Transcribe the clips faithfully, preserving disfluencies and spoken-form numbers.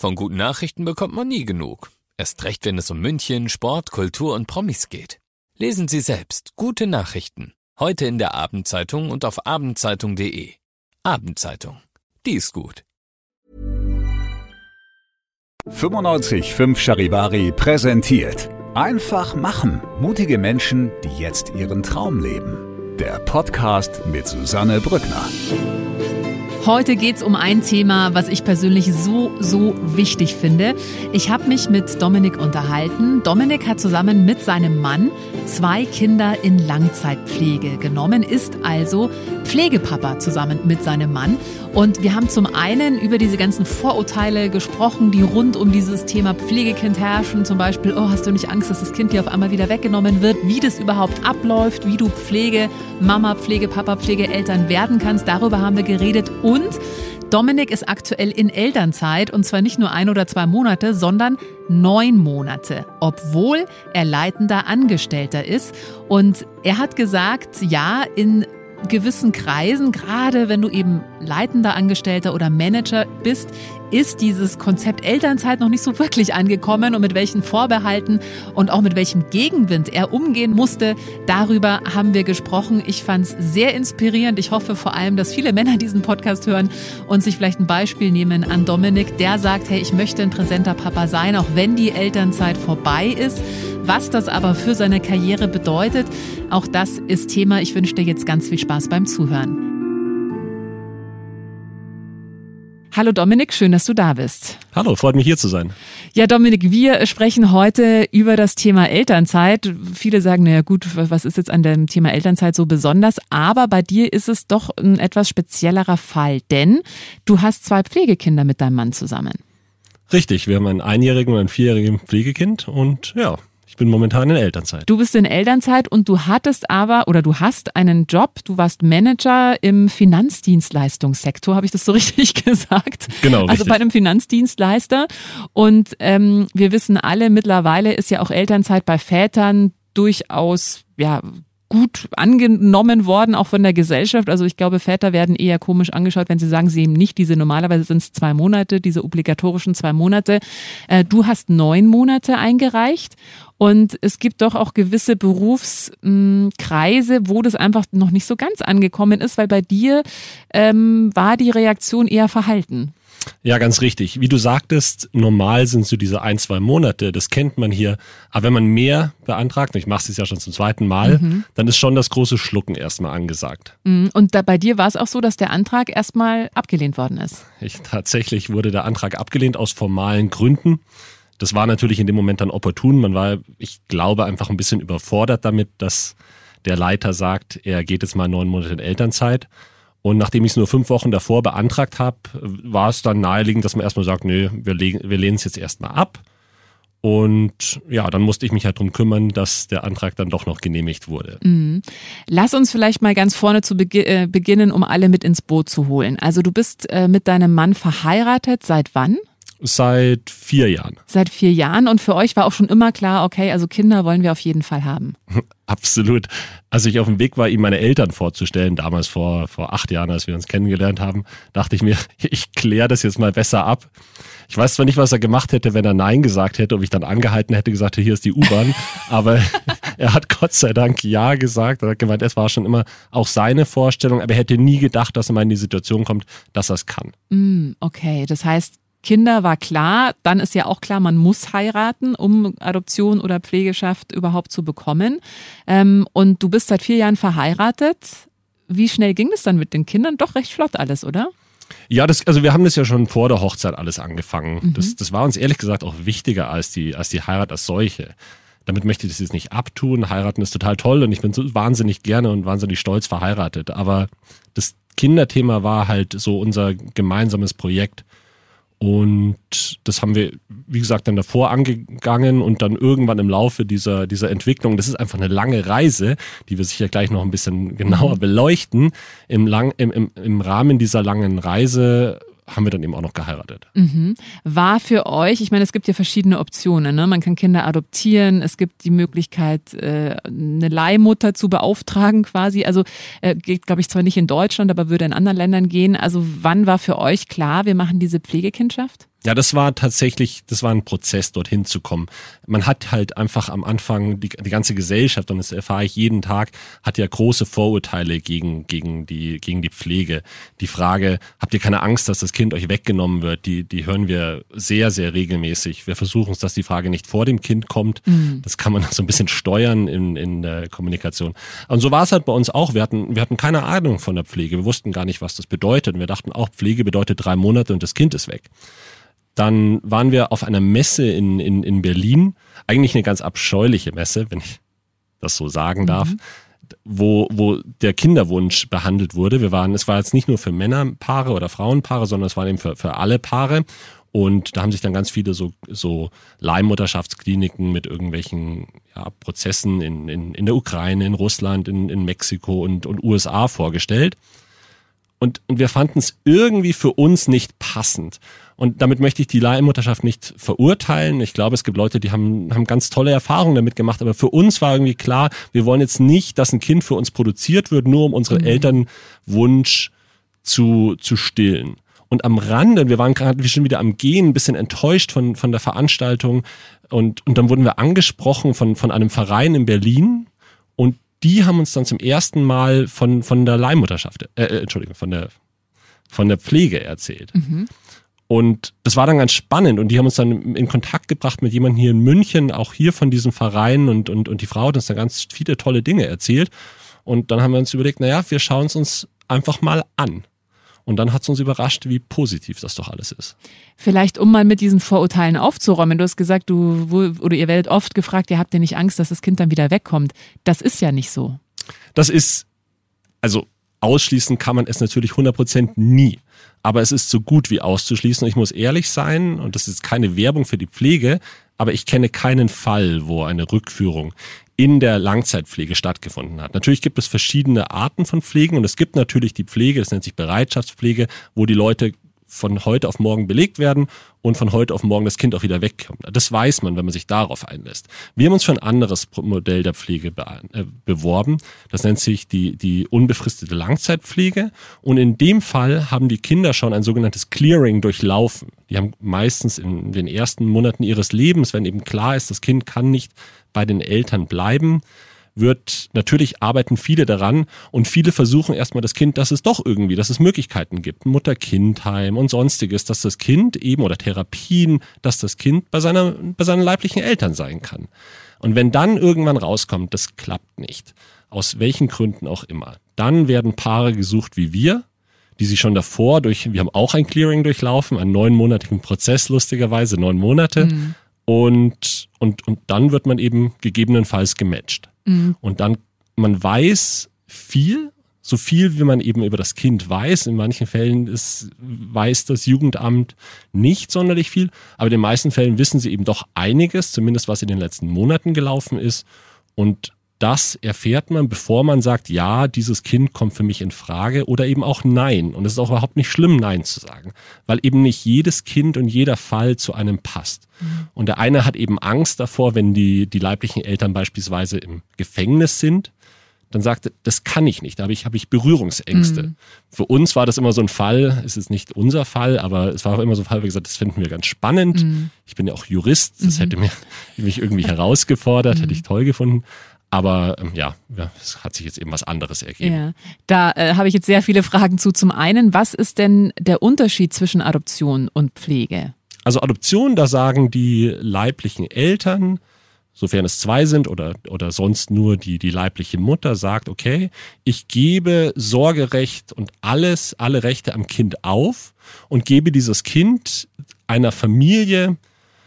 Von guten Nachrichten bekommt man nie genug. Erst recht, wenn es um München, Sport, Kultur und Promis geht. Lesen Sie selbst gute Nachrichten. Heute in der Abendzeitung und auf abendzeitung punkt de. Abendzeitung. Die ist gut. fünfundneunzig Komma fünf Charivari präsentiert. Einfach machen. Mutige Menschen, die jetzt ihren Traum leben. Der Podcast mit Susanne Brückner. Heute geht's um ein Thema, was ich persönlich so, so wichtig finde. Ich habe mich mit Dominik unterhalten. Dominik hat zusammen mit seinem Mann zwei Kinder in Langzeitpflege genommen, ist also Pflegepapa zusammen mit seinem Mann. Und wir haben zum einen über diese ganzen Vorurteile gesprochen, die rund um dieses Thema Pflegekind herrschen. Zum Beispiel, oh, hast du nicht Angst, dass das Kind dir auf einmal wieder weggenommen wird? Wie das überhaupt abläuft, wie du Pflegemama, Pflegepapa, Pflegeeltern werden kannst. Darüber haben wir geredet. Und Dominik ist aktuell in Elternzeit und zwar nicht nur ein oder zwei Monate, sondern neun Monate, obwohl er leitender Angestellter ist. Und er hat gesagt, ja, in gewissen Kreisen, gerade wenn du eben leitender Angestellter oder Manager bist, ist dieses Konzept Elternzeit noch nicht so wirklich angekommen und mit welchen Vorbehalten und auch mit welchem Gegenwind er umgehen musste. Darüber haben wir gesprochen. Ich fand es sehr inspirierend. Ich hoffe vor allem, dass viele Männer diesen Podcast hören und sich vielleicht ein Beispiel nehmen an Dominik, der sagt, hey, ich möchte ein präsenter Papa sein, auch wenn die Elternzeit vorbei ist. Was das aber für seine Karriere bedeutet, auch das ist Thema. Ich wünsche dir jetzt ganz viel Spaß beim Zuhören. Hallo Dominik, schön, dass du da bist. Hallo, freut mich hier zu sein. Ja Dominik, wir sprechen heute über das Thema Elternzeit. Viele sagen, naja gut, was ist jetzt an dem Thema Elternzeit so besonders? Aber bei dir ist es doch ein etwas speziellerer Fall, denn du hast zwei Pflegekinder mit deinem Mann zusammen. Richtig, wir haben einen einjährigen und ein vierjährigen Pflegekind und ja, ich bin momentan in Elternzeit. Du bist in Elternzeit und du hattest aber, oder du hast einen Job, du warst Manager im Finanzdienstleistungssektor, habe ich das so richtig gesagt? Genau, richtig. Also bei einem Finanzdienstleister. Und ähm, wir wissen alle, mittlerweile ist ja auch Elternzeit bei Vätern durchaus, ja, gut angenommen worden, auch von der Gesellschaft. Also ich glaube, Väter werden eher komisch angeschaut, wenn sie sagen, sie eben nicht diese, normalerweise sind es zwei Monate, diese obligatorischen zwei Monate. Du hast neun Monate eingereicht und es gibt doch auch gewisse Berufskreise, wo das einfach noch nicht so ganz angekommen ist, weil bei dir ähm, war die Reaktion eher verhalten. Ja, ganz richtig. Wie du sagtest, normal sind so diese ein, zwei Monate, das kennt man hier. Aber wenn man mehr beantragt, und ich mache es ja schon zum zweiten Mal, mhm. dann ist schon das große Schlucken erstmal angesagt. Und da, bei dir war es auch so, dass der Antrag erstmal abgelehnt worden ist? Ich, tatsächlich wurde der Antrag abgelehnt aus formalen Gründen. Das war natürlich in dem Moment dann opportun. Man war, ich glaube, einfach ein bisschen überfordert damit, dass der Leiter sagt, er geht jetzt mal neun Monate in Elternzeit. Und nachdem ich es nur fünf Wochen davor beantragt habe, war es dann naheliegend, dass man erstmal sagt, nö, wir, le- wir lehnen es jetzt erstmal ab. Und ja, dann musste ich mich halt drum kümmern, dass der Antrag dann doch noch genehmigt wurde. Mhm. Lass uns vielleicht mal ganz vorne zu begi- äh, beginnen, um alle mit ins Boot zu holen. Also du bist äh, mit deinem Mann verheiratet, seit wann? Seit vier Jahren. Seit vier Jahren und für euch war auch schon immer klar, okay, also Kinder wollen wir auf jeden Fall haben. Absolut. Als ich auf dem Weg war, ihm meine Eltern vorzustellen, damals vor, vor acht Jahren, als wir uns kennengelernt haben, dachte ich mir, ich kläre das jetzt mal besser ab. Ich weiß zwar nicht, was er gemacht hätte, wenn er Nein gesagt hätte, ob ich dann angehalten hätte, gesagt, hier ist die U-Bahn, aber er hat Gott sei Dank Ja gesagt. Er hat gemeint, es war schon immer auch seine Vorstellung, aber er hätte nie gedacht, dass er mal in die Situation kommt, dass er es kann. Okay, das heißt, Kinder war klar, dann ist ja auch klar, man muss heiraten, um Adoption oder Pflegeschaft überhaupt zu bekommen. Und du bist seit vier Jahren verheiratet. Wie schnell ging das dann mit den Kindern? Doch recht flott alles, oder? Ja, das, also wir haben das ja schon vor der Hochzeit alles angefangen. Mhm. Das, das war uns ehrlich gesagt auch wichtiger als die, als die Heirat als solche. Damit möchte ich das jetzt nicht abtun. Heiraten ist total toll und ich bin so wahnsinnig gerne und wahnsinnig stolz verheiratet. Aber das Kinderthema war halt so unser gemeinsames Projekt. Und das haben wir, wie gesagt, dann davor angegangen und dann irgendwann im Laufe dieser, dieser Entwicklung, das ist einfach eine lange Reise, die wir sicher gleich noch ein bisschen genauer beleuchten. Im, lang, im, im, im Rahmen dieser langen Reise haben wir dann eben auch noch geheiratet. Mhm. War für euch, ich meine, es gibt ja verschiedene Optionen, ne? Man kann Kinder adoptieren, es gibt die Möglichkeit, äh, eine Leihmutter zu beauftragen quasi. Also äh, geht, glaube ich, zwar nicht in Deutschland, aber würde in anderen Ländern gehen. Also wann war für euch klar, wir machen diese Pflegekindschaft? Ja, das war tatsächlich, das war ein Prozess, dorthin zu kommen. Man hat halt einfach am Anfang, die, die ganze Gesellschaft, und das erfahre ich jeden Tag, hat ja große Vorurteile gegen, gegen die, gegen die Pflege. Die Frage, habt ihr keine Angst, dass das Kind euch weggenommen wird, die, die hören wir sehr, sehr regelmäßig. Wir versuchen es, dass die Frage nicht vor dem Kind kommt. Mhm. Das kann man so ein bisschen steuern in, in der Kommunikation. Und so war es halt bei uns auch. Wir hatten, wir hatten keine Ahnung von der Pflege. Wir wussten gar nicht, was das bedeutet. Und wir dachten auch, Pflege bedeutet drei Monate und das Kind ist weg. Dann waren wir auf einer Messe in, in, in Berlin, eigentlich eine ganz abscheuliche Messe, wenn ich das so sagen darf, mhm. wo, wo der Kinderwunsch behandelt wurde. Wir waren, es war jetzt nicht nur für Männerpaare oder Frauenpaare, sondern es war eben für, für alle Paare. Und da haben sich dann ganz viele so, so Leihmutterschaftskliniken mit irgendwelchen ja, Prozessen in, in, in der Ukraine, in Russland, in, in Mexiko und, und U S A vorgestellt. Und, und wir fanden es irgendwie für uns nicht passend. Und damit möchte ich die Leihmutterschaft nicht verurteilen. Ich glaube, es gibt Leute, die haben, haben ganz tolle Erfahrungen damit gemacht. Aber für uns war irgendwie klar, wir wollen jetzt nicht, dass ein Kind für uns produziert wird, nur um unseren mhm. Elternwunsch zu, zu stillen. Und am Rande, wir waren gerade schon wieder am Gehen, ein bisschen enttäuscht von, von der Veranstaltung. Und, und dann wurden wir angesprochen von, von einem Verein in Berlin. Und die haben uns dann zum ersten Mal von, von der Leihmutterschaft, äh, Entschuldigung, von der, von der Pflege erzählt. Mhm. Und das war dann ganz spannend und die haben uns dann in Kontakt gebracht mit jemandem hier in München, auch hier von diesem Verein und, und, und die Frau hat uns dann ganz viele tolle Dinge erzählt. Und dann haben wir uns überlegt, naja, wir schauen es uns einfach mal an. Und dann hat es uns überrascht, wie positiv das doch alles ist. Vielleicht, um mal mit diesen Vorurteilen aufzuräumen. Du hast gesagt, du oder ihr werdet oft gefragt, ihr habt ja nicht Angst, dass das Kind dann wieder wegkommt. Das ist ja nicht so. Das ist, also ausschließen kann man es natürlich hundert Prozent nie. Aber es ist so gut wie auszuschließen. Ich muss ehrlich sein, und das ist keine Werbung für die Pflege, aber ich kenne keinen Fall, wo eine Rückführung in der Langzeitpflege stattgefunden hat. Natürlich gibt es verschiedene Arten von Pflegen und es gibt natürlich die Pflege, das nennt sich Bereitschaftspflege, wo die Leute von heute auf morgen belegt werden und von heute auf morgen das Kind auch wieder wegkommt. Das weiß man, wenn man sich darauf einlässt. Wir haben uns für ein anderes Modell der Pflege be- äh, beworben. Das nennt sich die, die unbefristete Langzeitpflege. Und in dem Fall haben die Kinder schon ein sogenanntes Clearing durchlaufen. Die haben meistens in den ersten Monaten ihres Lebens, wenn eben klar ist, das Kind kann nicht bei den Eltern bleiben, wird, natürlich arbeiten viele daran und viele versuchen erstmal das Kind, dass es doch irgendwie, dass es Möglichkeiten gibt, Mutter-Kind-Heim und sonstiges, dass das Kind eben, oder Therapien, dass das Kind bei seiner, bei seinen leiblichen Eltern sein kann. Und wenn dann irgendwann rauskommt, das klappt nicht, aus welchen Gründen auch immer, dann werden Paare gesucht wie wir, die sich schon davor durch, wir haben auch ein Clearing durchlaufen, einen neunmonatigen Prozess, lustigerweise, neun Monate, mhm. und, und, und dann wird man eben gegebenenfalls gematcht. Mhm. Und dann, man weiß viel, so viel wie man eben über das Kind weiß. In manchen Fällen ist, weiß das Jugendamt nicht sonderlich viel, aber in den meisten Fällen wissen sie eben doch einiges, zumindest was in den letzten Monaten gelaufen ist. Und das erfährt man, bevor man sagt, ja, dieses Kind kommt für mich in Frage oder eben auch nein. Und es ist auch überhaupt nicht schlimm, nein zu sagen, weil eben nicht jedes Kind und jeder Fall zu einem passt. Mhm. Und der eine hat eben Angst davor, wenn die, die leiblichen Eltern beispielsweise im Gefängnis sind, dann sagt er, das kann ich nicht, da habe ich, habe ich Berührungsängste. Mhm. Für uns war das immer so ein Fall, es ist nicht unser Fall, aber es war auch immer so ein Fall, wo wir gesagt, das finden wir ganz spannend. Mhm. Ich bin ja auch Jurist, das mhm. hätte mir, mich irgendwie herausgefordert, mhm. hätte ich toll gefunden. Aber ähm, ja, ja, es hat sich jetzt eben was anderes ergeben. Ja, da äh, habe ich jetzt sehr viele Fragen zu. Zum einen, was ist denn der Unterschied zwischen Adoption und Pflege? Also Adoption, da sagen die leiblichen Eltern, sofern es zwei sind oder, oder sonst nur die, die leibliche Mutter, sagt, okay, ich gebe Sorgerecht und alles, alle Rechte am Kind auf und gebe dieses Kind einer Familie,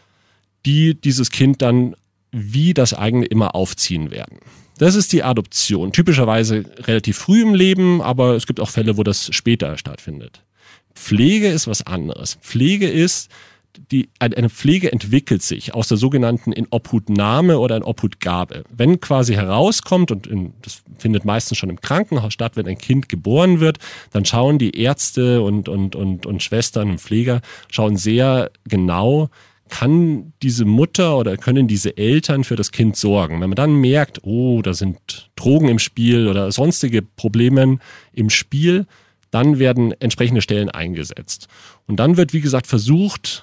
die dieses Kind dann wie das eigene immer aufziehen werden. Das ist die Adoption. Typischerweise relativ früh im Leben, aber es gibt auch Fälle, wo das später stattfindet. Pflege ist was anderes. Pflege ist, die, eine Pflege entwickelt sich aus der sogenannten Inobhutnahme oder Inobhutgabe. Wenn quasi herauskommt, und in, das findet meistens schon im Krankenhaus statt, wenn ein Kind geboren wird, dann schauen die Ärzte und, und, und, und Schwestern und Pfleger schauen sehr genau, kann diese Mutter oder können diese Eltern für das Kind sorgen. Wenn man dann merkt, oh, da sind Drogen im Spiel oder sonstige Probleme im Spiel, dann werden entsprechende Stellen eingesetzt. Und dann wird, wie gesagt, versucht,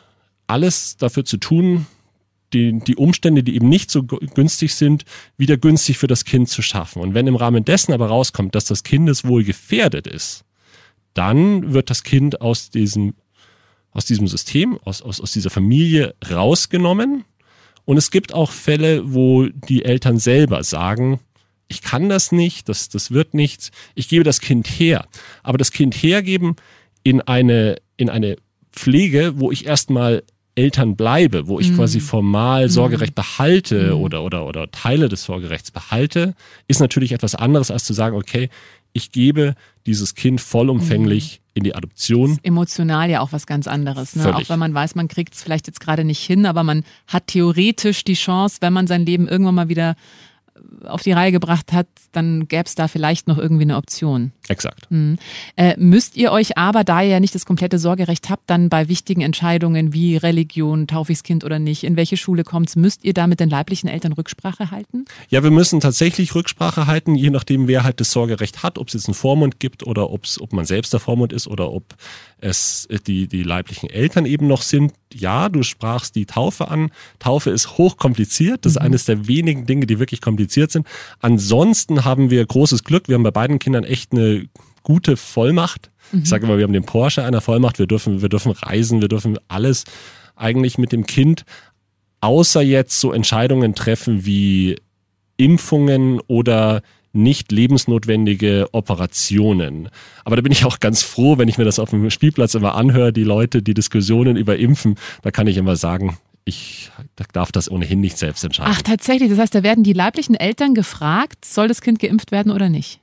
alles dafür zu tun, die, die Umstände, die eben nicht so günstig sind, wieder günstig für das Kind zu schaffen. Und wenn im Rahmen dessen aber rauskommt, dass das Kindeswohl gefährdet ist, dann wird das Kind aus diesem, aus diesem System, aus, aus, aus dieser Familie rausgenommen. Und es gibt auch Fälle, wo die Eltern selber sagen, ich kann das nicht, das, das wird nichts, ich gebe das Kind her. Aber das Kind hergeben in eine, in eine Pflege, wo ich erstmal Eltern bleibe, wo ich mm. quasi formal Sorgerecht behalte mm. oder, oder, oder Teile des Sorgerechts behalte, ist natürlich etwas anderes, als zu sagen, okay, ich gebe dieses Kind vollumfänglich mm. in die Adoption. Das ist emotional ja auch was ganz anderes. Ne? Auch wenn man weiß, man kriegt es vielleicht jetzt gerade nicht hin, aber man hat theoretisch die Chance, wenn man sein Leben irgendwann mal wieder auf die Reihe gebracht hat, dann gäbe es da vielleicht noch irgendwie eine Option. Exakt. Mhm. Äh, müsst ihr euch aber, da ihr ja nicht das komplette Sorgerecht habt, dann bei wichtigen Entscheidungen wie Religion, taufe ich das Kind oder nicht, in welche Schule kommt es, müsst ihr da mit den leiblichen Eltern Rücksprache halten? Ja, wir müssen tatsächlich Rücksprache halten, je nachdem, wer halt das Sorgerecht hat, ob es jetzt einen Vormund gibt oder ob's, ob man selbst der Vormund ist oder ob es die, die leiblichen Eltern eben noch sind. Ja, du sprachst die Taufe an. Taufe ist hochkompliziert. Das ist mhm. eines der wenigen Dinge, die wirklich kompliziert sind. Ansonsten haben wir großes Glück. Wir haben bei beiden Kindern echt eine gute Vollmacht. Mhm. Ich sage immer, wir haben den Porsche einer Vollmacht. Wir dürfen, wir dürfen reisen, wir dürfen alles eigentlich mit dem Kind, außer jetzt so Entscheidungen treffen wie Impfungen oder nicht lebensnotwendige Operationen. Aber da bin ich auch ganz froh, wenn ich mir das auf dem Spielplatz immer anhöre, die Leute, die Diskussionen über Impfen, da kann ich immer sagen, ich darf das ohnehin nicht selbst entscheiden. Ach, tatsächlich, das heißt, da werden die leiblichen Eltern gefragt, soll das Kind geimpft werden oder nicht?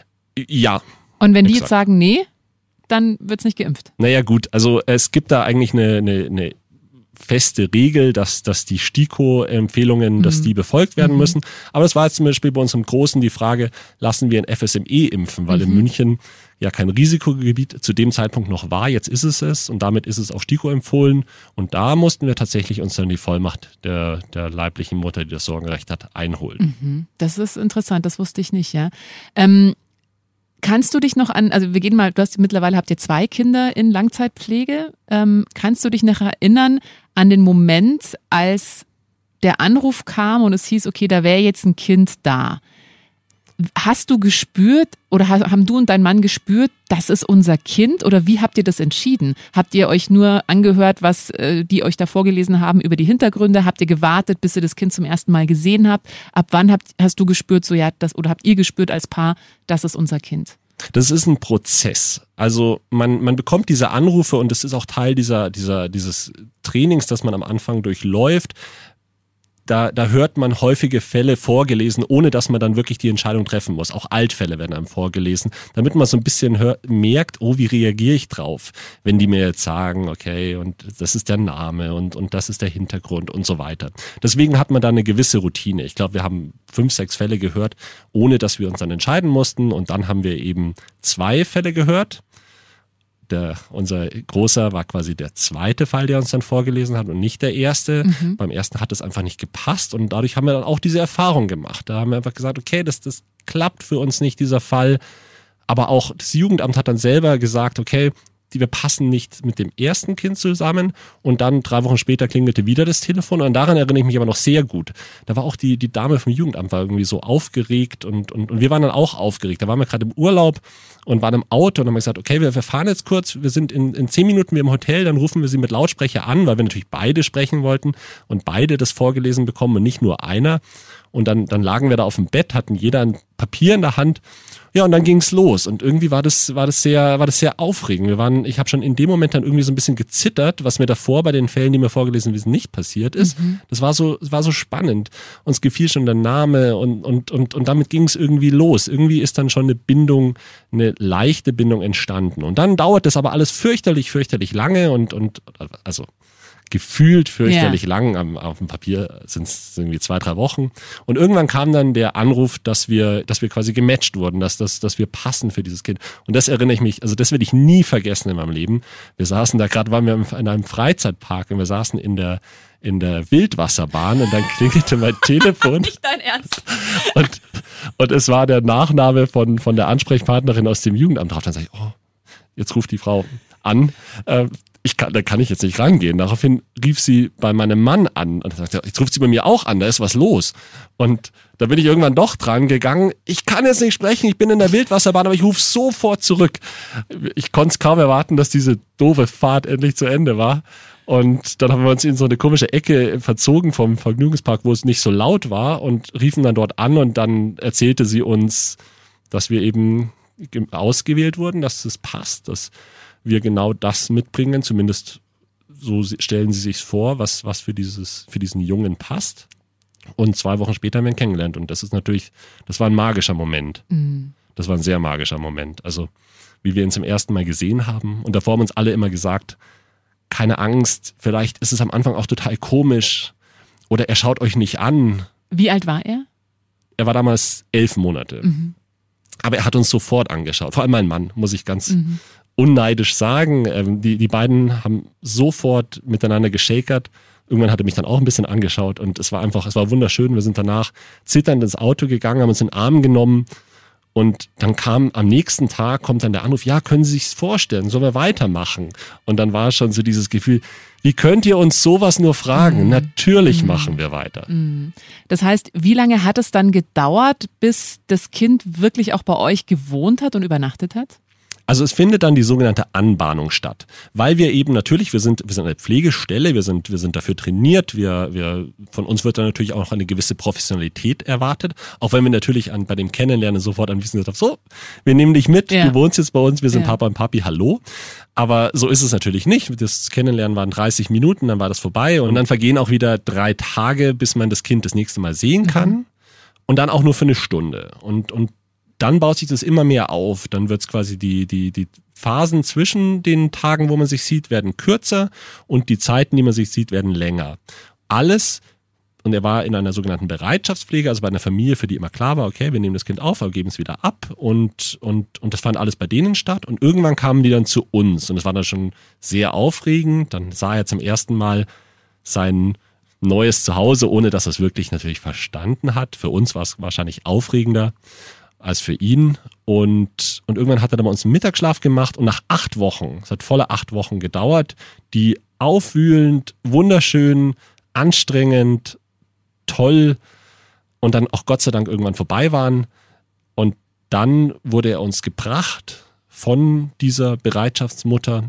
Ja. Und wenn die exakt. Jetzt sagen, nee, dann wird es nicht geimpft? Naja gut, also es gibt da eigentlich eine, eine, eine feste Regel, dass, dass die STIKO-Empfehlungen, mhm. dass die befolgt werden mhm. müssen. Aber es war jetzt zum Beispiel bei uns im Großen die Frage, lassen wir ein F S M E impfen, weil mhm. in München ja kein Risikogebiet zu dem Zeitpunkt noch war. Jetzt ist es es und damit ist es auch STIKO empfohlen. Und da mussten wir tatsächlich uns dann die Vollmacht der, der leiblichen Mutter, die das Sorgerecht hat, einholen. Mhm. Das ist interessant, das wusste ich nicht, ja. Ähm, Kannst du dich noch an, also wir gehen mal, du hast mittlerweile habt ihr zwei Kinder in Langzeitpflege. Ähm, kannst du dich noch erinnern an den Moment, als der Anruf kam und es hieß, okay, da wäre jetzt ein Kind da? Hast du gespürt oder haben du und dein Mann gespürt, das ist unser Kind? Oder wie habt ihr das entschieden? Habt ihr euch nur angehört, was äh, die euch da vorgelesen haben über die Hintergründe? Habt ihr gewartet, bis ihr das Kind zum ersten Mal gesehen habt? Ab wann habt, hast du gespürt, so ja, das, oder habt ihr gespürt als Paar, das ist unser Kind? Das ist ein Prozess. Also man, man bekommt diese Anrufe und das ist auch Teil dieser, dieser, dieses Trainings, das man am Anfang durchläuft. Da, da hört man häufige Fälle vorgelesen, ohne dass man dann wirklich die Entscheidung treffen muss. Auch Altfälle werden einem vorgelesen, damit man so ein bisschen hört, merkt, oh, wie reagiere ich drauf, wenn die mir jetzt sagen, okay, und das ist der Name und, und das ist der Hintergrund und so weiter. Deswegen hat man da eine gewisse Routine. Ich glaube, wir haben fünf, sechs Fälle gehört, ohne dass wir uns dann entscheiden mussten. Und dann haben wir eben zwei Fälle gehört. Der, unser Großer war quasi der zweite Fall, der uns dann vorgelesen hat und nicht der erste. Mhm. Beim ersten hat es einfach nicht gepasst und dadurch haben wir dann auch diese Erfahrung gemacht. Da haben wir einfach gesagt, okay, das, das klappt für uns nicht, dieser Fall. Aber auch das Jugendamt hat dann selber gesagt, okay, die, wir passen nicht mit dem ersten Kind zusammen und dann drei Wochen später klingelte wieder das Telefon und daran erinnere ich mich aber noch sehr gut. Da war auch die, die Dame vom Jugendamt war irgendwie so aufgeregt und, und, und wir waren dann auch aufgeregt. Da waren wir gerade im Urlaub und waren im Auto und haben gesagt, okay, wir, wir fahren jetzt kurz, wir sind in, in zehn Minuten wir im Hotel, dann rufen wir sie mit Lautsprecher an, weil wir natürlich beide sprechen wollten und beide das vorgelesen bekommen und nicht nur einer. Und dann, dann lagen wir da auf dem Bett, hatten jeder ein Papier in der Hand. Ja, und dann ging's los. Und irgendwie war das, war das sehr, war das sehr aufregend. Wir waren, ich habe schon in dem Moment dann irgendwie so ein bisschen gezittert, was mir davor bei den Fällen, die mir vorgelesen sind, nicht passiert ist. Mhm. Das war so, das war so spannend. Uns gefiel schon der Name und, und, und, und damit ging's irgendwie los. Irgendwie ist dann schon eine Bindung, eine leichte Bindung entstanden. Und dann dauert das aber alles fürchterlich, fürchterlich lange und, und, also, gefühlt fürchterlich yeah. lang, am, auf dem Papier sind es irgendwie zwei, drei Wochen. Und irgendwann kam dann der Anruf, dass wir, dass wir quasi gematcht wurden, dass, dass, dass wir passen für dieses Kind. Und das erinnere ich mich, also das werde ich nie vergessen in meinem Leben. Wir saßen da, gerade waren wir in einem Freizeitpark und wir saßen in der, in der Wildwasserbahn und dann klingelte mein Telefon. Nicht dein Ernst. Und, und es war der Nachname von, von der Ansprechpartnerin aus dem Jugendamt drauf. Dann sage ich, oh, jetzt ruft die Frau an. Äh, ich kann, da kann ich jetzt nicht rangehen. Daraufhin rief sie bei meinem Mann an und sagte, jetzt ruft sie bei mir auch an, da ist was los. Und da bin ich irgendwann doch dran gegangen. Ich kann jetzt nicht sprechen, ich bin in der Wildwasserbahn, aber ich rufe sofort zurück. Ich konnte es kaum erwarten, dass diese doofe Fahrt endlich zu Ende war. Und dann haben wir uns in so eine komische Ecke verzogen vom Vergnügungspark, wo es nicht so laut war, und riefen dann dort an, und dann erzählte sie uns, dass wir eben ausgewählt wurden, dass es passt, dass wir genau das mitbringen, zumindest so stellen sie sich vor, was, was für dieses, für diesen Jungen passt. Und zwei Wochen später haben wir ihn kennengelernt, und das ist natürlich, das war ein magischer Moment. Mhm. Das war ein sehr magischer Moment. Also, wie wir ihn zum ersten Mal gesehen haben, und davor haben uns alle immer gesagt, keine Angst, vielleicht ist es am Anfang auch total komisch oder er schaut euch nicht an. Wie alt war er? Er war damals elf Monate. Mhm. Aber er hat uns sofort angeschaut, vor allem mein Mann, muss ich ganz mhm. unneidisch sagen. Die, die beiden haben sofort miteinander geschakert. Irgendwann hat er mich dann auch ein bisschen angeschaut, und es war einfach, es war wunderschön. Wir sind danach zitternd ins Auto gegangen, haben uns in den Arm genommen, und dann kam am nächsten Tag, kommt dann der Anruf, ja, können Sie sich's vorstellen, sollen wir weitermachen? Und dann war schon so dieses Gefühl, wie könnt ihr uns sowas nur fragen? Mhm. Natürlich mhm. machen wir weiter. Das heißt, wie lange hat es dann gedauert, bis das Kind wirklich auch bei euch gewohnt hat und übernachtet hat? Also es findet dann die sogenannte Anbahnung statt, weil wir eben natürlich, wir sind, wir sind eine Pflegestelle, wir sind, wir sind dafür trainiert, wir, wir, von uns wird dann natürlich auch noch eine gewisse Professionalität erwartet, auch wenn wir natürlich an, bei dem Kennenlernen sofort anwiesen sind, so, wir nehmen dich mit, ja. du wohnst jetzt bei uns, wir sind ja. Papa und Papi, hallo. Aber so ist es natürlich nicht. Das Kennenlernen waren dreißig Minuten, dann war das vorbei, und dann vergehen auch wieder drei Tage, bis man das Kind das nächste Mal sehen kann, mhm. und dann auch nur für eine Stunde. Und, und dann baut sich das immer mehr auf. Dann wird es quasi die, die, die Phasen zwischen den Tagen, wo man sich sieht, werden kürzer, und die Zeiten, die man sich sieht, werden länger. Alles, und er war in einer sogenannten Bereitschaftspflege, also bei einer Familie, für die immer klar war, okay, wir nehmen das Kind auf, aber geben es wieder ab, und, und, und das fand alles bei denen statt, und irgendwann kamen die dann zu uns, und das war dann schon sehr aufregend. Dann sah er zum ersten Mal sein neues Zuhause, ohne dass er es wirklich natürlich verstanden hat. Für uns war es wahrscheinlich aufregender als für ihn. Und, und irgendwann hat er dann bei uns einen Mittagsschlaf gemacht, und nach acht Wochen, es hat volle acht Wochen gedauert, die aufwühlend, wunderschön, anstrengend, toll und dann auch Gott sei Dank irgendwann vorbei waren. Und dann wurde er uns gebracht von dieser Bereitschaftsmutter,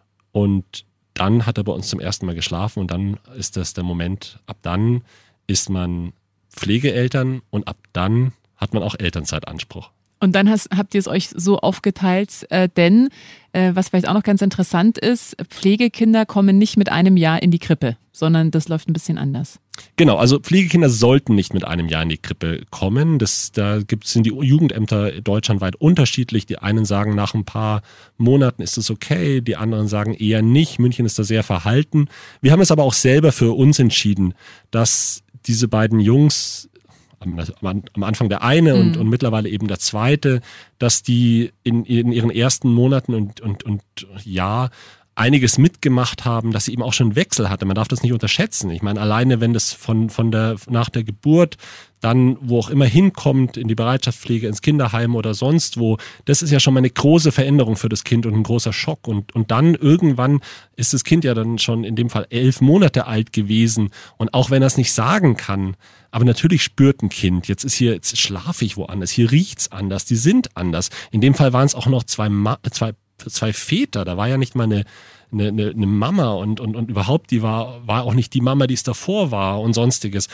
und dann hat er bei uns zum ersten Mal geschlafen, und dann ist das der Moment, ab dann ist man Pflegeeltern, und ab dann hat man auch Elternzeitanspruch. Und dann hast, habt ihr es euch so aufgeteilt, äh, denn, äh, was vielleicht auch noch ganz interessant ist, Pflegekinder kommen nicht mit einem Jahr in die Krippe, sondern das läuft ein bisschen anders. Genau, also Pflegekinder sollten nicht mit einem Jahr in die Krippe kommen. Das, da gibt's, sind die Jugendämter deutschlandweit unterschiedlich. Die einen sagen, nach ein paar Monaten ist es okay, die anderen sagen eher nicht. München ist da sehr verhalten. Wir haben es aber auch selber für uns entschieden, dass diese beiden Jungs, am Anfang der eine und, mhm. und mittlerweile eben der zweite, dass die in, in ihren ersten Monaten und, und, und Jahr einiges mitgemacht haben, dass sie eben auch schon einen Wechsel hatte. Man darf das nicht unterschätzen. Ich meine, alleine wenn das von, von der, nach der Geburt dann, wo auch immer hinkommt, in die Bereitschaftspflege, ins Kinderheim oder sonst wo, das ist ja schon mal eine große Veränderung für das Kind und ein großer Schock. Und, und dann irgendwann ist das Kind ja dann schon in dem Fall elf Monate alt gewesen. Und auch wenn er es nicht sagen kann, aber natürlich spürt ein Kind, jetzt ist hier, jetzt schlafe ich woanders, hier riecht's anders, die sind anders. In dem Fall waren es auch noch zwei, Ma- zwei, zwei Väter, da war ja nicht mal eine, eine, eine Mama und, und, und überhaupt, die war, war auch nicht die Mama, die es davor war und sonstiges.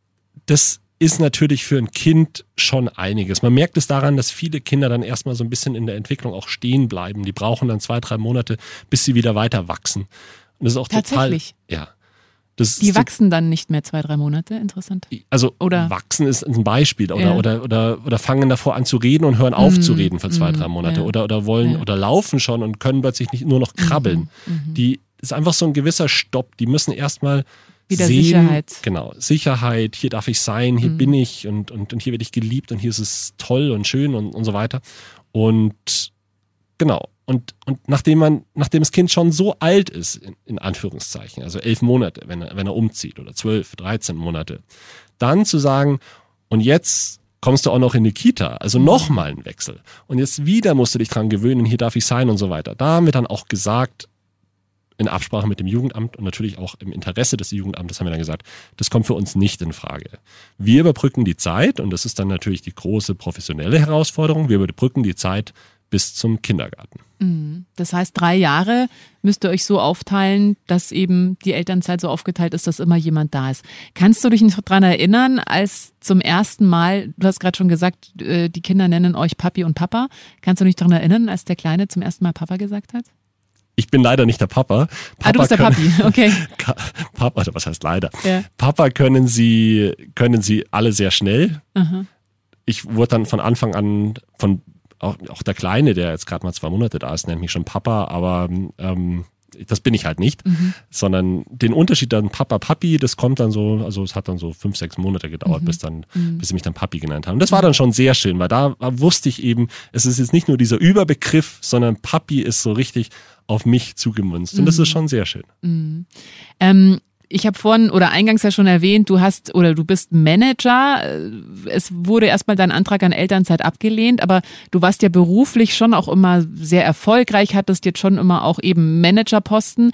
Das ist natürlich für ein Kind schon einiges. Man merkt es daran, dass viele Kinder dann erstmal so ein bisschen in der Entwicklung auch stehen bleiben. Die brauchen dann zwei, drei Monate, bis sie wieder weiter wachsen. Und das ist auch tatsächlich. Total, ja. Das die wachsen so, dann nicht mehr zwei, drei Monate, interessant. Also oder? Wachsen ist ein Beispiel oder, ja. oder, oder, oder fangen davor an zu reden und hören auf mm, zu reden für zwei, mm, drei Monate ja. oder, oder wollen ja. oder laufen schon und können plötzlich nicht nur noch krabbeln. Mm, mm. Die ist einfach so ein gewisser Stopp. Die müssen erstmal wieder sehen, Sicherheit. Genau, Sicherheit, hier darf ich sein, hier mm. bin ich und, und, und hier werde ich geliebt und hier ist es toll und schön und, und so weiter. Und genau. Und, und nachdem man, nachdem das Kind schon so alt ist, in, in Anführungszeichen, also elf Monate, wenn er, wenn er umzieht oder zwölf, dreizehn Monate, dann zu sagen, und jetzt kommst du auch noch in die Kita, also nochmal ein Wechsel. Und jetzt wieder musst du dich dran gewöhnen, hier darf ich sein und so weiter. Da haben wir dann auch gesagt, in Absprache mit dem Jugendamt und natürlich auch im Interesse des Jugendamtes haben wir dann gesagt, das kommt für uns nicht in Frage. Wir überbrücken die Zeit und das ist dann natürlich die große professionelle Herausforderung, wir überbrücken die Zeit bis zum Kindergarten. Das heißt, drei Jahre müsst ihr euch so aufteilen, dass eben die Elternzeit so aufgeteilt ist, dass immer jemand da ist. Kannst du dich noch daran erinnern, als zum ersten Mal, du hast gerade schon gesagt, die Kinder nennen euch Papi und Papa. Kannst du dich daran erinnern, als der Kleine zum ersten Mal Papa gesagt hat? Ich bin leider nicht der Papa. Papa ah, du bist der können, Papi, okay. Papa, was heißt leider? Ja. Papa können sie, können sie alle sehr schnell. Aha. Ich wurde dann von Anfang an, von auch, auch der Kleine, der jetzt gerade mal zwei Monate da ist, nennt mich schon Papa, aber ähm, das bin ich halt nicht. Mhm. Sondern den Unterschied dann Papa, Papi, das kommt dann so, also es hat dann so fünf, sechs Monate gedauert, mhm. bis dann, mhm. bis sie mich dann Papi genannt haben. Und das war dann schon sehr schön, weil da wusste ich eben, es ist jetzt nicht nur dieser Überbegriff, sondern Papi ist so richtig auf mich zugemünzt. Und das ist schon sehr schön. Mhm. Ähm, ich habe vorhin oder eingangs ja schon erwähnt, du hast oder du bist Manager. Es wurde erstmal dein Antrag an Elternzeit abgelehnt, aber du warst ja beruflich schon auch immer sehr erfolgreich, hattest jetzt schon immer auch eben Managerposten.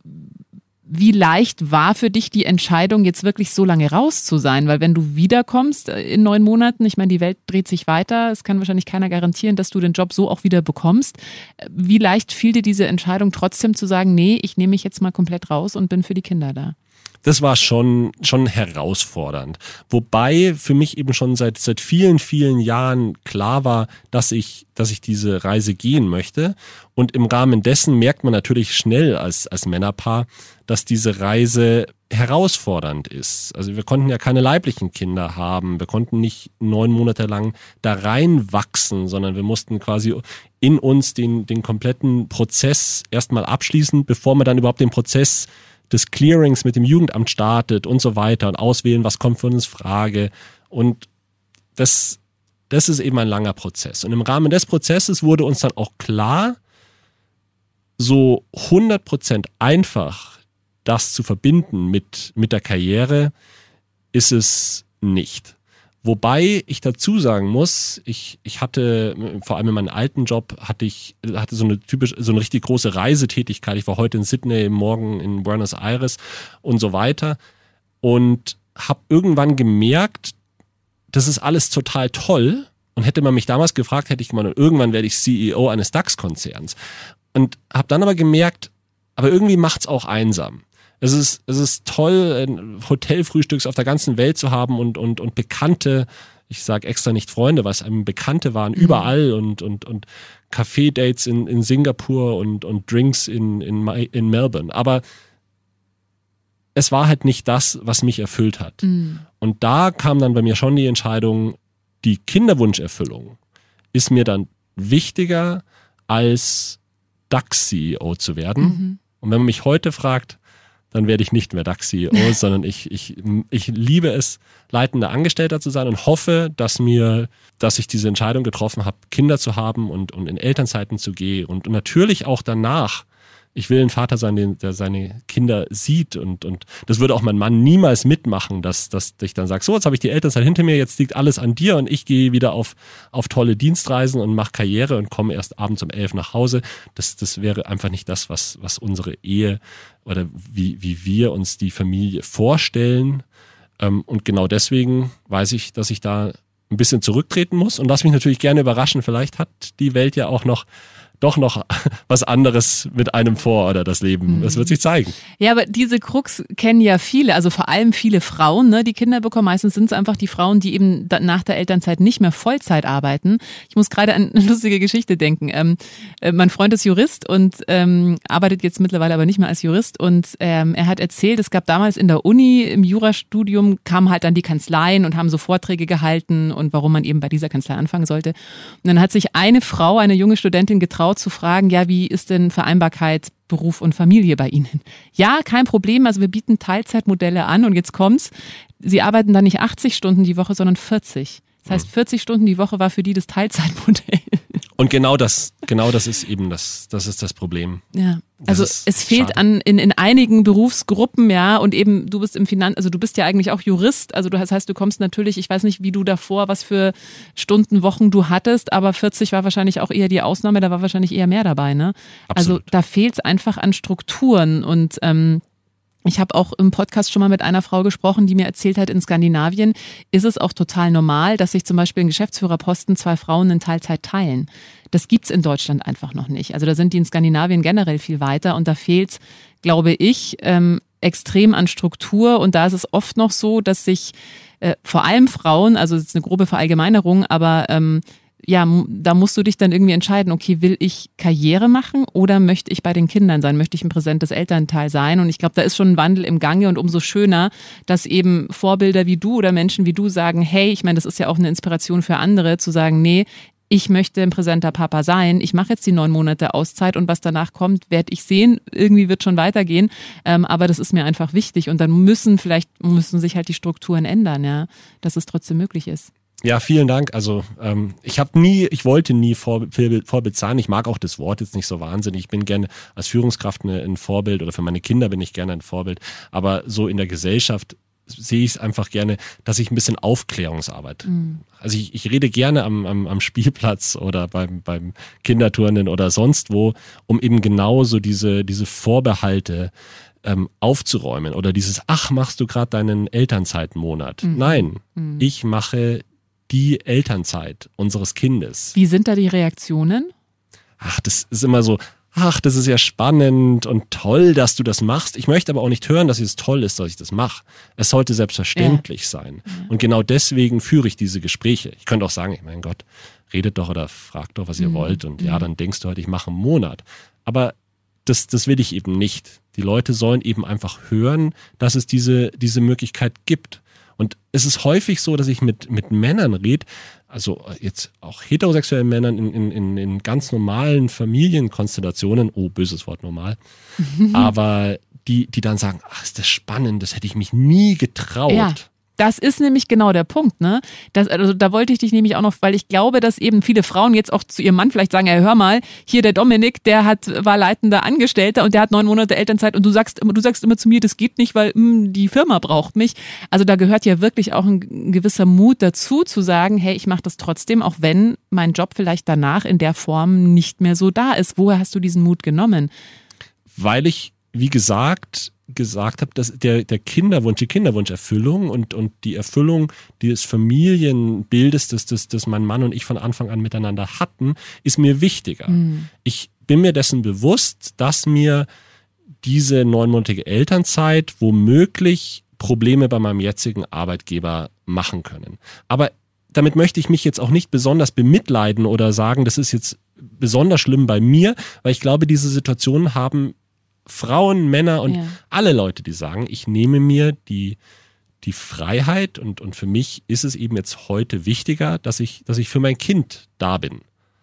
Wie leicht war für dich die Entscheidung, jetzt wirklich so lange raus zu sein? Weil wenn du wiederkommst in neun Monaten, ich meine, die Welt dreht sich weiter, es kann wahrscheinlich keiner garantieren, dass du den Job so auch wieder bekommst. Wie leicht fiel dir diese Entscheidung trotzdem zu sagen, nee, ich nehme mich jetzt mal komplett raus und bin für die Kinder da? Das war schon, schon herausfordernd. Wobei für mich eben schon seit, seit vielen, vielen Jahren klar war, dass ich, dass ich diese Reise gehen möchte. Und im Rahmen dessen merkt man natürlich schnell als, als Männerpaar, dass diese Reise herausfordernd ist. Also wir konnten ja keine leiblichen Kinder haben. Wir konnten nicht neun Monate lang da reinwachsen, sondern wir mussten quasi in uns den, den kompletten Prozess erstmal abschließen, bevor man dann überhaupt den Prozess des Clearings mit dem Jugendamt startet und so weiter und auswählen, was kommt für uns Frage. Und das, das ist eben ein langer Prozess. Und im Rahmen des Prozesses wurde uns dann auch klar, so hundert Prozent einfach das zu verbinden mit, mit der Karriere ist es nicht. Wobei ich dazu sagen muss, ich, ich hatte, vor allem in meinem alten Job, hatte ich hatte so eine typisch, so eine richtig große Reisetätigkeit. Ich war heute in Sydney, morgen in Buenos Aires und so weiter. Und habe irgendwann gemerkt, das ist alles total toll. Und hätte man mich damals gefragt, hätte ich gemeint, irgendwann werde ich C E O eines DAX-Konzerns. Und habe dann aber gemerkt, aber irgendwie macht's auch einsam. Es ist, es ist toll, Hotelfrühstücks auf der ganzen Welt zu haben und, und, und Bekannte, ich sage extra nicht Freunde, weil es einem Bekannte waren, mhm. überall und, und, und Café-Dates in, in Singapur und, und Drinks in, in, in Melbourne. Aber es war halt nicht das, was mich erfüllt hat. Mhm. Und da kam dann bei mir schon die Entscheidung, die Kinderwunscherfüllung ist mir dann wichtiger, als DAX-C E O zu werden. Mhm. Und wenn man mich heute fragt, dann werde ich nicht mehr DAX-C E O, sondern ich, ich, ich liebe es, leitender Angestellter zu sein und hoffe, dass mir, dass ich diese Entscheidung getroffen habe, Kinder zu haben und, und in Elternzeiten zu gehen und natürlich auch danach. Ich will ein Vater sein, der seine Kinder sieht und, und das würde auch mein Mann niemals mitmachen, dass, dass ich dann sage, so, jetzt habe ich die Elternzeit hinter mir, jetzt liegt alles an dir und ich gehe wieder auf, auf tolle Dienstreisen und mache Karriere und komme erst abends um elf nach Hause. Das, das wäre einfach nicht das, was, was unsere Ehe oder wie, wie wir uns die Familie vorstellen. Und genau deswegen weiß ich, dass ich da ein bisschen zurücktreten muss und lass mich natürlich gerne überraschen. Vielleicht hat die Welt ja auch noch doch noch was anderes mit einem vor oder das Leben. Das wird sich zeigen. Ja, aber diese Krux kennen ja viele, also vor allem viele Frauen, ne, die Kinder bekommen. Meistens sind es einfach die Frauen, die eben nach der Elternzeit nicht mehr Vollzeit arbeiten. Ich muss gerade an eine lustige Geschichte denken. Ähm, äh, mein Freund ist Jurist und ähm, arbeitet jetzt mittlerweile aber nicht mehr als Jurist und ähm, er hat erzählt, es gab damals in der Uni im Jurastudium, kamen halt dann die Kanzleien und haben so Vorträge gehalten und warum man eben bei dieser Kanzlei anfangen sollte. Und dann hat sich eine Frau, eine junge Studentin getraut, zu fragen, ja, wie ist denn Vereinbarkeit, Beruf und Familie bei Ihnen? Ja, kein Problem, also wir bieten Teilzeitmodelle an und jetzt kommt's, Sie arbeiten dann nicht achtzig Stunden die Woche, sondern vierzig. Das heißt, vierzig Stunden die Woche war für die das Teilzeitmodell. Und genau das, genau das ist eben das, das ist das Problem. Ja. Also Das ist es fehlt schade. an in, in einigen Berufsgruppen, ja, und eben du bist im Finanz, also du bist ja eigentlich auch Jurist, also du das heißt, du kommst natürlich, ich weiß nicht, wie du davor, was für Stunden, Wochen du hattest, aber vierzig war wahrscheinlich auch eher die Ausnahme, da war wahrscheinlich eher mehr dabei, ne? Absolut. Also da fehlt es einfach an Strukturen und ähm, ich habe auch im Podcast schon mal mit einer Frau gesprochen, die mir erzählt hat, in Skandinavien ist es auch total normal, dass sich zum Beispiel in Geschäftsführerposten zwei Frauen in Teilzeit teilen. Das gibt's in Deutschland einfach noch nicht. Also da sind die in Skandinavien generell viel weiter und da fehlt's, glaube ich, ähm, extrem an Struktur und da ist es oft noch so, dass sich äh, vor allem Frauen, also das ist eine grobe Verallgemeinerung, aber ähm, ja, da musst du dich dann irgendwie entscheiden, okay, will ich Karriere machen oder möchte ich bei den Kindern sein, möchte ich ein präsentes Elternteil sein? Und ich glaube, da ist schon ein Wandel im Gange und umso schöner, dass eben Vorbilder wie du oder Menschen wie du sagen, hey, ich meine, das ist ja auch eine Inspiration für andere, zu sagen, nee, ich möchte ein präsenter Papa sein, ich mache jetzt die neun Monate Auszeit und was danach kommt, werde ich sehen, irgendwie wird schon weitergehen, ähm, aber das ist mir einfach wichtig und dann müssen vielleicht, müssen sich halt die Strukturen ändern, ja, dass es trotzdem möglich ist. Ja, vielen Dank. Also ähm, ich habe nie, ich wollte nie Vor, Vorbild sein. Ich mag auch das Wort jetzt nicht so wahnsinnig. Ich bin gerne als Führungskraft eine, ein Vorbild oder für meine Kinder bin ich gerne ein Vorbild. Aber so in der Gesellschaft sehe ich es einfach gerne, dass ich ein bisschen Aufklärungsarbeit. Mhm. Also ich, ich rede gerne am, am, am Spielplatz oder beim, beim Kinderturnen oder sonst wo, um eben genau so diese, diese Vorbehalte ähm, aufzuräumen oder dieses, ach, machst du gerade deinen Elternzeitmonat? Mhm. Nein, mhm. ich mache die Elternzeit unseres Kindes. Wie sind da die Reaktionen? Ach, das ist immer so, ach, das ist ja spannend und toll, dass du das machst. Ich möchte aber auch nicht hören, dass es toll ist, dass ich das mache. Es sollte selbstverständlich ja. sein. Ja. Und genau deswegen führe ich diese Gespräche. Ich könnte auch sagen, mein Gott, redet doch oder fragt doch, was ihr mhm. wollt. Und mhm. ja, dann denkst du halt, ich mache einen Monat. Aber das, das will ich eben nicht. Die Leute sollen eben einfach hören, dass es diese, diese Möglichkeit gibt. Und es ist häufig so, dass ich mit, mit Männern rede, also jetzt auch heterosexuellen Männern in, in, in ganz normalen Familienkonstellationen, oh, böses Wort normal, mhm. aber die, die dann sagen, ach, ist das spannend, das hätte ich mich nie getraut. Ja. Das ist nämlich genau der Punkt, ne? Das, also da wollte ich dich nämlich auch noch, weil ich glaube, dass eben viele Frauen jetzt auch zu ihrem Mann vielleicht sagen, ja, hör mal, hier der Dominik, der hat, war leitender Angestellter und der hat neun Monate Elternzeit und du sagst immer, du sagst immer zu mir, das geht nicht, weil mh, die Firma braucht mich. Also da gehört ja wirklich auch ein, ein gewisser Mut dazu, zu sagen, hey, ich mache das trotzdem, auch wenn mein Job vielleicht danach in der Form nicht mehr so da ist. Woher hast du diesen Mut genommen? Weil ich, wie gesagt, gesagt habe, dass der, der Kinderwunsch, die Kinderwunscherfüllung und, und die Erfüllung des Familienbildes, das, das, das mein Mann und ich von Anfang an miteinander hatten, ist mir wichtiger. Mhm. Ich bin mir dessen bewusst, dass mir diese neunmonatige Elternzeit womöglich Probleme bei meinem jetzigen Arbeitgeber machen können. Aber damit möchte ich mich jetzt auch nicht besonders bemitleiden oder sagen, das ist jetzt besonders schlimm bei mir, weil ich glaube, diese Situationen haben Frauen, Männer und ja. alle Leute, die sagen, ich nehme mir die, die Freiheit und, und für mich ist es eben jetzt heute wichtiger, dass ich, dass ich für mein Kind da bin.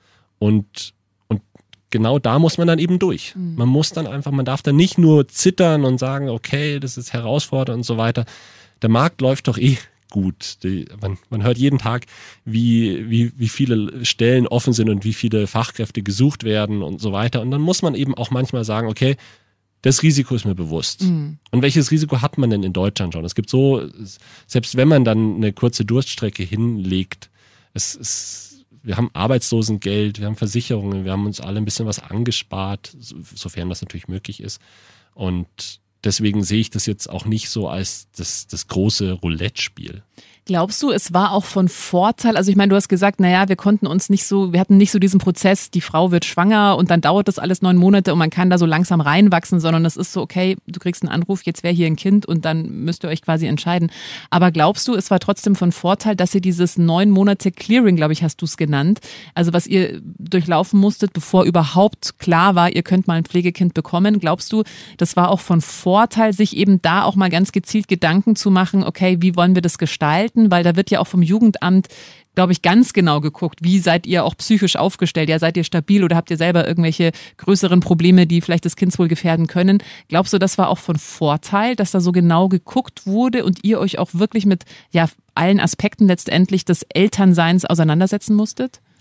Und, und genau da muss man dann eben durch. Mhm. Man muss dann einfach, man darf dann nicht nur zittern und sagen, okay, das ist herausfordernd und so weiter. Der Markt läuft doch eh gut. Die, man, man hört jeden Tag, wie, wie, wie viele Stellen offen sind und wie viele Fachkräfte gesucht werden und so weiter. Und dann muss man eben auch manchmal sagen, okay, das Risiko ist mir bewusst. Mhm. Und welches Risiko hat man denn in Deutschland schon? Es gibt so, selbst wenn man dann eine kurze Durststrecke hinlegt, es ist, wir haben Arbeitslosengeld, wir haben Versicherungen, wir haben uns alle ein bisschen was angespart, sofern das natürlich möglich ist. Und deswegen sehe ich das jetzt auch nicht so als das, das große Roulette-Spiel. Glaubst du, es war auch von Vorteil? Also ich meine, du hast gesagt, naja, wir konnten uns nicht so, wir hatten nicht so diesen Prozess, die Frau wird schwanger und dann dauert das alles neun Monate und man kann da so langsam reinwachsen, sondern es ist so, okay, du kriegst einen Anruf, jetzt wäre hier ein Kind und dann müsst ihr euch quasi entscheiden. Aber glaubst du, es war trotzdem von Vorteil, dass ihr dieses neun Monate Clearing, glaube ich, hast du es genannt, also was ihr durchlaufen musstet, bevor überhaupt klar war, ihr könnt mal ein Pflegekind bekommen. Glaubst du, das war auch von Vorteil, sich eben da auch mal ganz gezielt Gedanken zu machen, okay, wie wollen wir das gestalten? Weil da wird ja auch vom Jugendamt, glaube ich, ganz genau geguckt, wie seid ihr auch psychisch aufgestellt? Ja, seid ihr stabil oder habt ihr selber irgendwelche größeren Probleme, die vielleicht das Kindeswohl gefährden können? Glaubst du, das war auch von Vorteil, dass da so genau geguckt wurde und ihr euch auch wirklich mit ja allen Aspekten letztendlich des Elternseins auseinandersetzen musstet?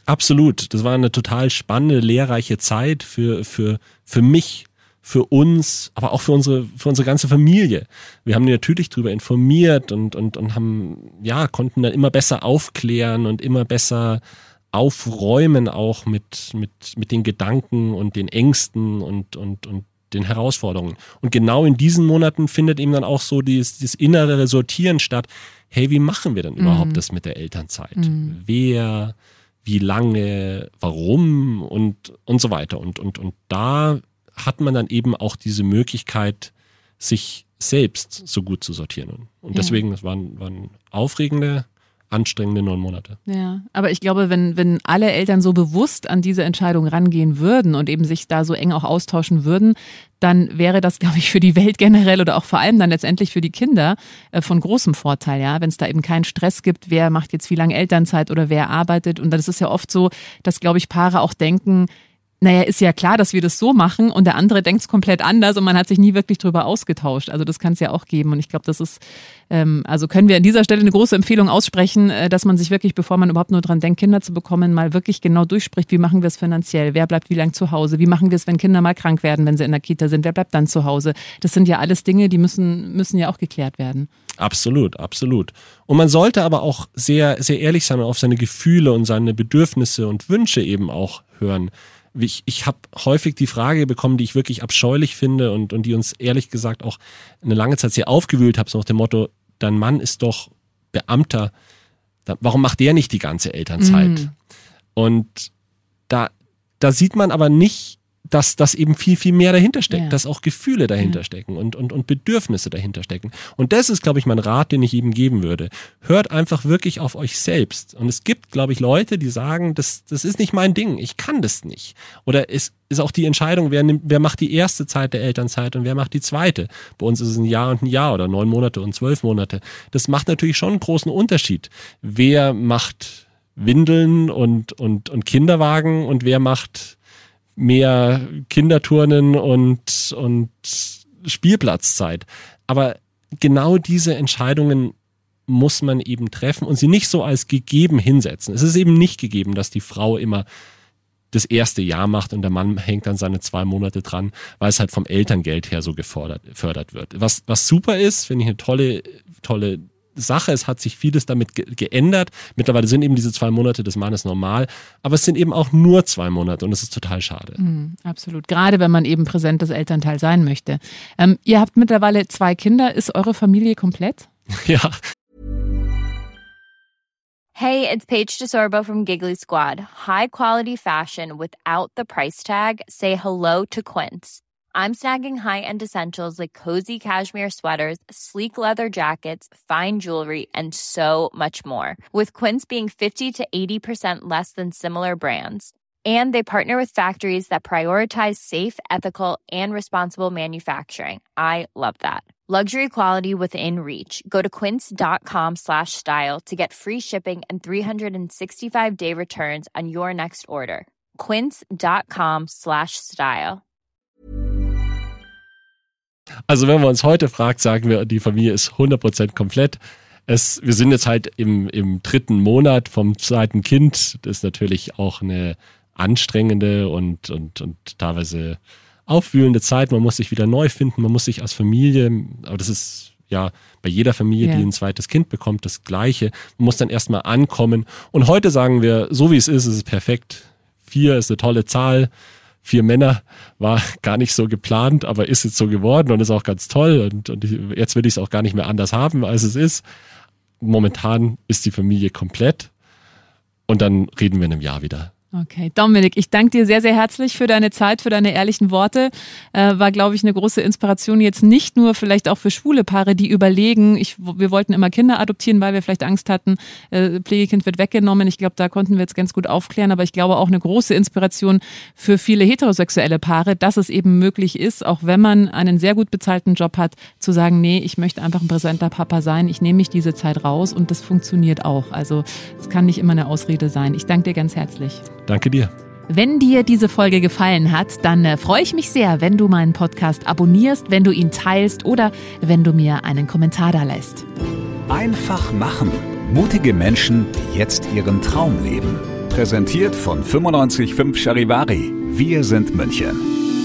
Absolut. Das war eine total spannende, lehrreiche Zeit für, für, für mich, für uns, aber auch für unsere, für unsere ganze Familie. Wir haben natürlich darüber informiert und, und, und haben, ja, konnten dann immer besser aufklären und immer besser aufräumen auch mit, mit, mit den Gedanken und den Ängsten und, und, und den Herausforderungen. Und genau in diesen Monaten findet eben dann auch so dieses, dieses innere Sortieren statt. Hey, wie machen wir denn überhaupt mhm. das mit der Elternzeit? Mhm. Wer, wie lange, warum und, und so weiter. Und, und, und da hat man dann eben auch diese Möglichkeit, sich selbst so gut zu sortieren. Und deswegen, es waren, waren aufregende, anstrengende neun Monate. Ja, aber ich glaube, wenn, wenn alle Eltern so bewusst an diese Entscheidung rangehen würden und eben sich da so eng auch austauschen würden, dann wäre das, glaube ich, für die Welt generell oder auch vor allem dann letztendlich für die Kinder äh, von großem Vorteil, ja, wenn es da eben keinen Stress gibt, wer macht jetzt wie lange Elternzeit oder wer arbeitet. Und das ist ja oft so, dass, glaube ich, Paare auch denken, naja, ist ja klar, dass wir das so machen und der andere denkt es komplett anders und man hat sich nie wirklich drüber ausgetauscht. Also das kann es ja auch geben und ich glaube, das ist, ähm, also können wir an dieser Stelle eine große Empfehlung aussprechen, äh, dass man sich wirklich, bevor man überhaupt nur dran denkt, Kinder zu bekommen, mal wirklich genau durchspricht, wie machen wir es finanziell, wer bleibt wie lange zu Hause, wie machen wir es, wenn Kinder mal krank werden, wenn sie in der Kita sind, wer bleibt dann zu Hause. Das sind ja alles Dinge, die müssen, müssen ja auch geklärt werden. Absolut, absolut. Und man sollte aber auch sehr, sehr ehrlich sein und auf seine Gefühle und seine Bedürfnisse und Wünsche eben auch hören. Ich, ich habe häufig die Frage bekommen, die ich wirklich abscheulich finde und, und die uns ehrlich gesagt auch eine lange Zeit sehr aufgewühlt hat, so nach dem Motto, dein Mann ist doch Beamter, da, warum macht der nicht die ganze Elternzeit? Mm. Und da, da sieht man aber nicht, dass das eben viel, viel mehr dahinter steckt, ja. dass auch Gefühle dahinter ja. stecken und, und, und Bedürfnisse dahinter stecken. Und das ist, glaube ich, mein Rat, den ich ihm geben würde. Hört einfach wirklich auf euch selbst. Und es gibt, glaube ich, Leute, die sagen, das, das ist nicht mein Ding, ich kann das nicht. Oder es ist auch die Entscheidung, wer, nimmt, wer macht die erste Zeit der Elternzeit und wer macht die zweite. Bei uns ist es ein Jahr und ein Jahr oder neun Monate und zwölf Monate. Das macht natürlich schon einen großen Unterschied. Wer macht Windeln und, und, und Kinderwagen und wer macht mehr Kinderturnen und, und Spielplatzzeit. Aber genau diese Entscheidungen muss man eben treffen und sie nicht so als gegeben hinsetzen. Es ist eben nicht gegeben, dass die Frau immer das erste Jahr macht und der Mann hängt dann seine zwei Monate dran, weil es halt vom Elterngeld her so gefordert, gefördert wird. Was, was super ist, finde ich eine tolle, tolle Sache. Es hat sich vieles damit ge- geändert. Mittlerweile sind eben diese zwei Monate des Mannes normal, aber es sind eben auch nur zwei Monate und das ist total schade. Mm, absolut. Gerade wenn man eben präsentes Elternteil sein möchte. Ähm, ihr habt mittlerweile zwei Kinder. Ist eure Familie komplett? Ja. Hey, it's Paige DeSorbo from Giggly Squad. High quality fashion without the price tag. Say hello to Quince. I'm snagging high-end essentials like cozy cashmere sweaters, sleek leather jackets, fine jewelry, and so much more. With Quince being fifty to eighty percent less than similar brands. And they partner with factories that prioritize safe, ethical, and responsible manufacturing. I love that. Luxury quality within reach. Go to quince.com slash style to get free shipping and three sixty-five day returns on your next order. Quince.com slash style. Also wenn man uns heute fragt, sagen wir, die Familie ist hundert Prozent komplett. Es, wir sind jetzt halt im, im dritten Monat vom zweiten Kind. Das ist natürlich auch eine anstrengende und, und, und teilweise aufwühlende Zeit. Man muss sich wieder neu finden, man muss sich als Familie, aber das ist ja bei jeder Familie, ja. die ein zweites Kind bekommt, das Gleiche. Man muss dann erstmal ankommen. Und heute sagen wir, so wie es ist, ist es perfekt. Vier ist eine tolle Zahl. Vier Männer war gar nicht so geplant, aber ist jetzt so geworden und ist auch ganz toll. Und, und jetzt will ich es auch gar nicht mehr anders haben, als es ist. Momentan ist die Familie komplett und dann reden wir in einem Jahr wieder. Okay, Dominik, ich danke dir sehr, sehr herzlich für deine Zeit, für deine ehrlichen Worte. Äh, war, glaube ich, eine große Inspiration jetzt nicht nur vielleicht auch für schwule Paare, die überlegen, ich, wir wollten immer Kinder adoptieren, weil wir vielleicht Angst hatten, äh, Pflegekind wird weggenommen. Ich glaube, da konnten wir jetzt ganz gut aufklären, aber ich glaube auch eine große Inspiration für viele heterosexuelle Paare, dass es eben möglich ist, auch wenn man einen sehr gut bezahlten Job hat, zu sagen, nee, ich möchte einfach ein präsenter Papa sein, ich nehme mich diese Zeit raus und das funktioniert auch. Also es kann nicht immer eine Ausrede sein. Ich danke dir ganz herzlich. Danke dir. Wenn dir diese Folge gefallen hat, dann äh, freue ich mich sehr, wenn du meinen Podcast abonnierst, wenn du ihn teilst oder wenn du mir einen Kommentar da lässt. Einfach machen. Mutige Menschen, die jetzt ihren Traum leben. Präsentiert von fünfundneunzig Komma fünf Charivari. Wir sind München.